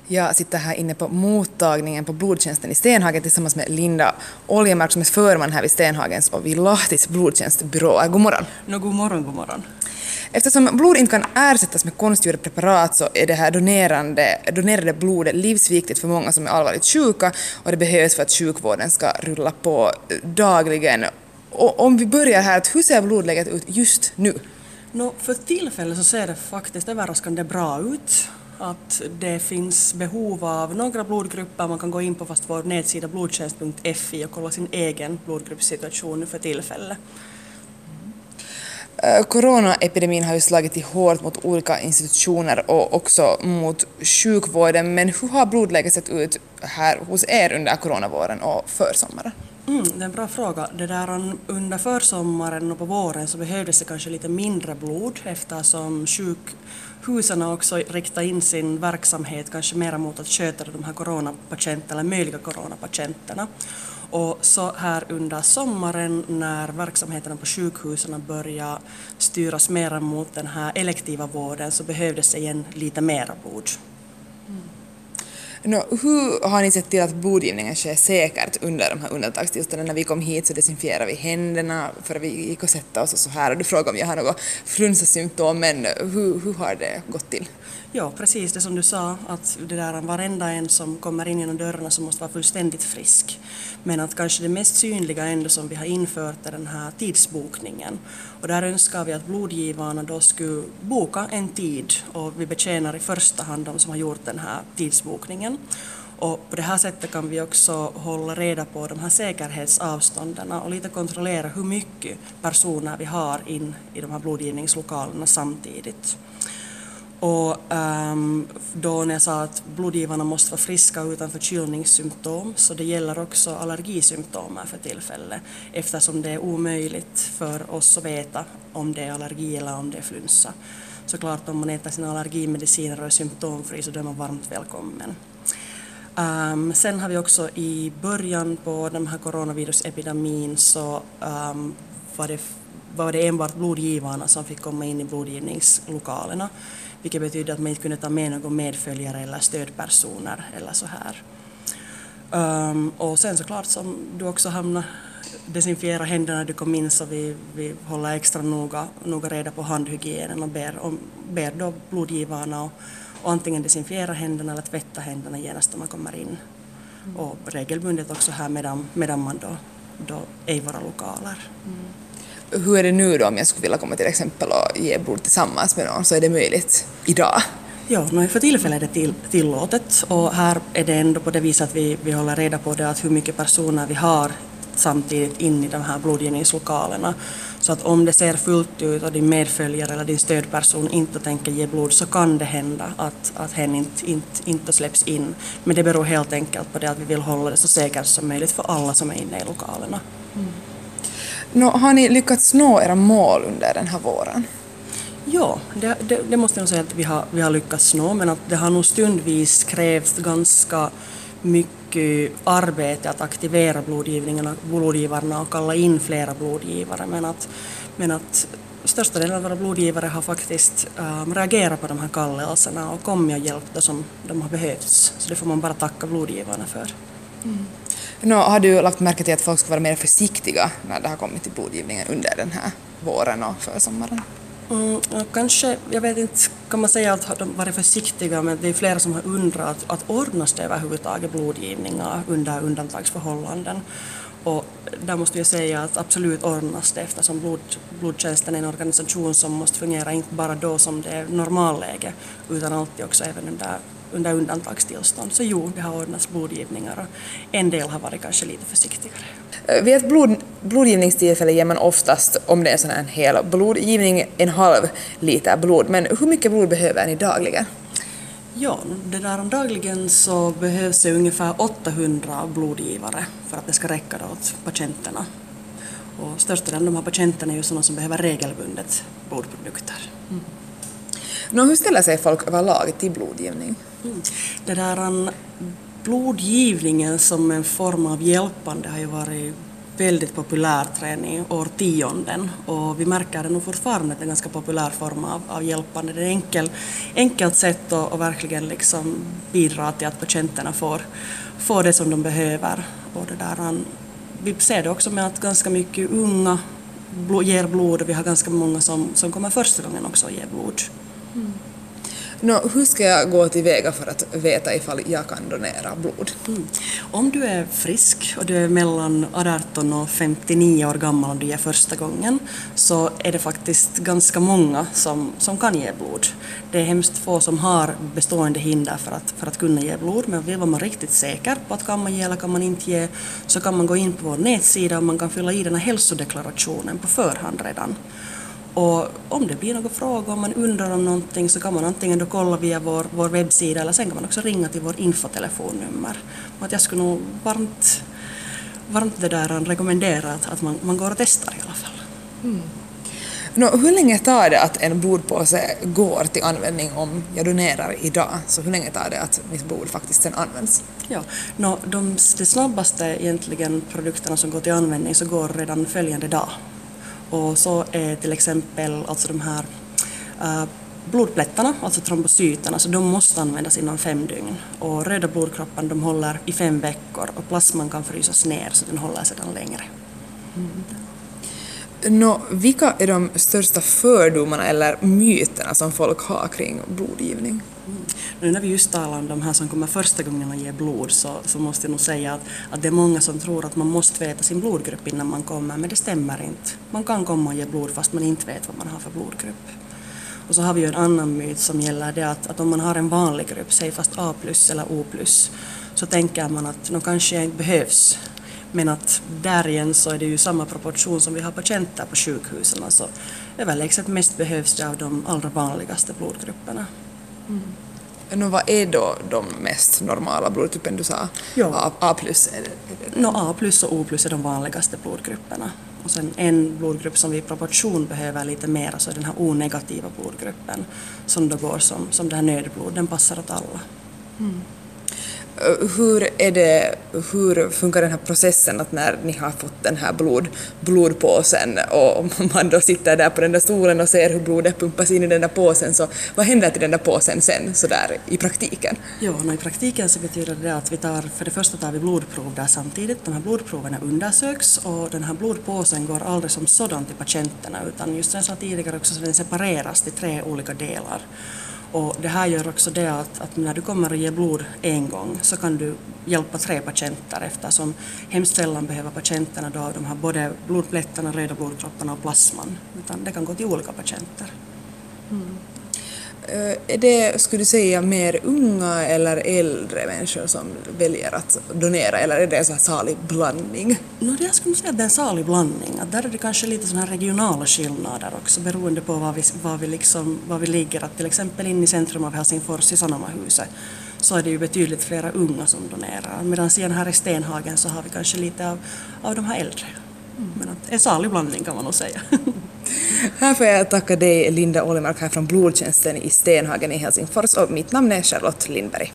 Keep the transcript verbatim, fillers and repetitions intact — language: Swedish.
Jag sitter här inne på mottagningen på blodtjänsten i Stenhagen tillsammans med Linda Oljemark som är förman här vid Stenhagens och vid Lahtis blodtjänstbyrå. God morgon. No, god morgon, god morgon. Eftersom blod inte kan ersättas med konstgjorda preparat så är det här donerande, donerade blodet livsviktigt för många som är allvarligt sjuka och det behövs för att sjukvården ska rulla på dagligen. Och om vi börjar här, hur ser blodläget ut just nu? No, för tillfället så ser det faktiskt överraskande bra ut. Att det finns behov av några blodgrupper. Man kan gå in på fast vår nedsida blodtjänst punkt f i och kolla sin egen blodgruppssituation för tillfället. Coronaepidemin har ju slagit i hårt mot olika institutioner och också mot sjukvården. Men hur har blodläget sett ut här hos er under coronavåren och försommaren? Mm, det är en bra fråga. Det där, under försommaren och på våren så behövdes det kanske lite mindre blod eftersom sjukhusen också riktar in sin verksamhet kanske mer mot att sköta de här coronapatienterna, eller möjliga coronapatienterna. Och så här under sommaren när verksamheterna på sjukhusen börjar styras mer mot den här elektiva vården så behövdes det igen lite mera blod. Mm. No, hur har ni sett till att blodgivningen sker säkert under de här undantagstillstånden? När vi kom hit så desinfierade vi händerna för att vi gick och sätta oss och så här. Och du frågade om jag har några flunsasymptom, men hur, hur har det gått till? Ja, precis det som du sa, att det där varenda en som kommer in genom dörrarna så måste vara fullständigt frisk. Men att kanske det mest synliga ändå som vi har infört är den här tidsbokningen. Och där önskar vi att blodgivarna då skulle boka en tid och vi betjänar i första hand de som har gjort den här tidsbokningen. Och på det här sättet kan vi också hålla reda på de här säkerhetsavstånden och lite kontrollera hur mycket personer vi har in i de här blodgivningslokalerna samtidigt. Och um, då när jag sa att blodgivarna måste vara friska utan förkylningssymptom så det gäller också allergisymptom för tillfället eftersom det är omöjligt för oss att veta om det är allergi eller om det är flunsa. Såklart om man äter sina allergimediciner och är symptomfri så då är man varmt välkommen. Um, sen har vi också i början på den här coronavirusepidemin så um, var, det, var det enbart blodgivarna som fick komma in i blodgivningslokalerna. Vilket betyder att man inte kunde ta med någon medföljare eller stödpersoner eller så här. Um, och sen såklart som du också hamnar desinfiera händerna när du kom in så vi, vi håller extra noga, noga reda på handhygienen och ber, om, ber då blodgivarna och, och antingen desinfiera händerna eller tvätta händerna genast när man kommer in. Mm. Och regelbundet också här medan, medan man då, då är i våra lokaler. Mm. Hur är det nu då om jag skulle vilja komma till exempel och ge blod tillsammans med någon så är det möjligt idag? Ja, för tillfället är det till, tillåtet och här är det ändå på det viset att vi, vi håller reda på det att hur mycket personer vi har samtidigt in i de här blodgivningslokalerna. Så att om det ser fullt ut och din medföljare eller din stödperson inte tänker ge blod så kan det hända att, att hen inte, inte, inte släpps in. Men det beror helt enkelt på det att vi vill hålla det så säkert som möjligt för alla som är inne i lokalerna. Mm. Nå, har ni lyckats nå era mål under den här våren? Ja, det, det, det måste jag säga att vi har, vi har lyckats nå, men att det har nog stundvis krävts ganska mycket arbete att aktivera blodgivningarna, blodgivarna och kalla in flera blodgivare. Men att, men att största delen av våra blodgivare har faktiskt um, reagerat på de här kallelserna och kommit och hjälpt det som de har behövts. Så det får man bara tacka blodgivarna för. Mm. Nå, har du lagt märke till att folk ska vara mer försiktiga när det har kommit till blodgivningen under den här våren och försommaren? Mm, kanske, jag vet inte, kan man säga att de varit försiktiga, men det är flera som har undrat att, att ordnas det överhuvudtaget blodgivningar under undantagsförhållanden. Och där måste jag säga att absolut ordnas det eftersom blod, blodtjänsten är en organisation som måste fungera inte bara då som det är normalläge utan alltid också även under under undantagstillstånd. Så jo, det har ordnats blodgivningar och en del har varit kanske lite försiktigare. Vid ett blod, blodgivningstillfälle ger man oftast, om det är en sån här en hel blodgivning, en halv liter blod. Men hur mycket blod behöver ni dagligen? Ja, det där om dagligen så behövs det ungefär åttahundra blodgivare för att det ska räcka åt patienterna. Och största delen av de här patienterna är ju sådana som behöver regelbundet blodprodukter. Mm. Nå, hur ställer sig folk överlag till blodgivning? Mm. Det där blodgivningen som en form av hjälpande har ju varit väldigt populär träning i årtionden och vi märker det nog fortfarande att det är en ganska populär form av, av hjälpande. Det är enkel, enkelt sätt att, att verkligen liksom bidra till att patienterna får, får det som de behöver. Och det där, vi ser det också med att ganska mycket unga ger blod och vi har ganska många som, som kommer första gången också och ger blod. Mm. Nå, hur ska jag gå tillväga för att veta ifall jag kan donera blod? Mm. Om du är frisk och du är mellan arton och femtionio år gammal och du ger första gången så är det faktiskt ganska många som, som kan ge blod. Det är hemskt få som har bestående hinder för att, för att kunna ge blod, men vill man riktigt säker på att kan man ge eller kan man inte ge så kan man gå in på vår nätsida och man kan fylla i den här hälsodeklarationen på förhand redan. Och om det blir några frågor, om man undrar om någonting så kan man antingen då kolla via vår, vår webbsida eller sen kan man också ringa till vår infotelefonnummer. Och att jag skulle nog varmt, varmt det där rekommendera att, att man, man går och testar i alla fall. Mm. Nå, hur länge tar det att en blodpåse går till användning om jag donerar idag? Så hur länge tar det att mitt blod faktiskt sen används? Ja, no, de, de snabbaste egentligen produkterna som går till användning så går redan följande dag. Och så är till exempel alltså de här uh, blodplättarna, alltså trombocyterna, så de måste användas inom fem dygn. Och röda blodkroppen de håller i fem veckor och plasman kan frysas ner så den håller sedan längre. Mm. Nå, vilka är de största fördomarna eller myterna som folk har kring blodgivning? Mm. Nu när vi just talar om de här som kommer första gången att ge blod så, så måste jag nog säga att, att det är många som tror att man måste veta sin blodgrupp innan man kommer, men det stämmer inte. Man kan komma och ge blod fast man inte vet vad man har för blodgrupp. Och så har vi ju en annan myt som gäller det att, att om man har en vanlig grupp, säg fast A plus eller O plus, så tänker man att nå kanske inte behövs. Men att där igen så är det ju samma proportion som vi har patienter på sjukhusen. Alltså överlägset mest behövs det av de allra vanligaste blodgrupperna. Mm. Nå, vad är då de mest normala blodtypen du sa? Ja. A plus? Är det, är det? No, A plus och O plus är de vanligaste blodgrupperna. Och sen en blodgrupp som vi i proportion behöver lite mer, så är den här O-negativa blodgruppen som då går som, som det här nödblod, den passar åt alla. Mm. Hur, är det, hur funkar den här processen att när ni har fått den här blod, blodpåsen och man då sitter där på den där stolen och ser hur blodet pumpas in i den där påsen, så vad händer till den där påsen sen så där i praktiken? Ja, no, i praktiken så betyder det att vi tar, för det första tar vi blodprov där samtidigt. De här blodproverna undersöks och den här blodpåsen går aldrig som sådan till patienterna utan just som jag sa tidigare också så den separeras till tre olika delar. Och det här gör också det att, att när du kommer att ge blod en gång så kan du hjälpa tre patienter eftersom hemskt sällan behöver patienterna då de har både blodplättarna, röda blodkropparna och plasman. Utan det kan gå till olika patienter. Mm. Är det, skulle du säga, mer unga eller äldre människor som väljer att donera eller är det en så här salig blandning? No, jag skulle säga att det är en salig blandning. Att där är det kanske lite såna här regionala skillnader också beroende på var vi, var vi, liksom, var vi ligger. Att till exempel in i centrum av Helsingfors i Sanomahuset så är det ju betydligt flera unga som donerar. Medan sen här i Stenhagen så har vi kanske lite av, av de här äldre. Mm. Men att en salig blandning kan man nog säga. Här får jag tacka dig, Linda Olimark, här från Blodtjänsten i Stenhagen i Helsingfors, och mitt namn är Charlotte Lindberg.